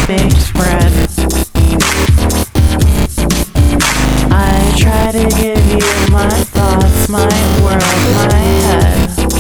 baked bread. I try to give you my thoughts, my world, my head,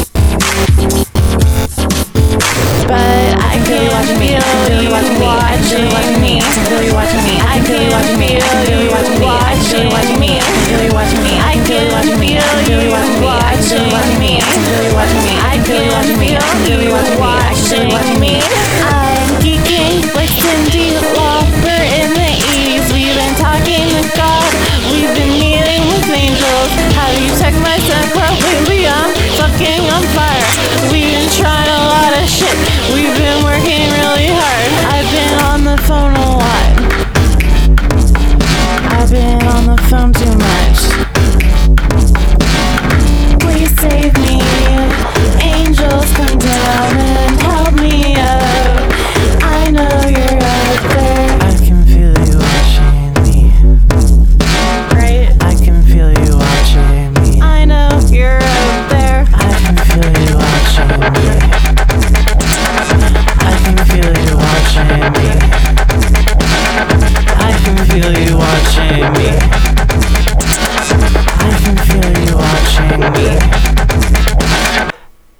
but I can't feel you watching me. I can feel you watching me. I can feel you watching me. I can feel you watching me. I can feel you watching me. I can feel you watching me. I can feel you watching me. I can feel you watching me. I can feel you watching me. I can feel you watching me. I can feel you watching me. I can feel you watching me. I can feel you watching me. I can feel you watching me. I'm geeking like Cyndi Lauper in the 80s. We've been talking to God. We've been meeting with angels. Have you checked my SoundCloud lately? I'm fucking on fire.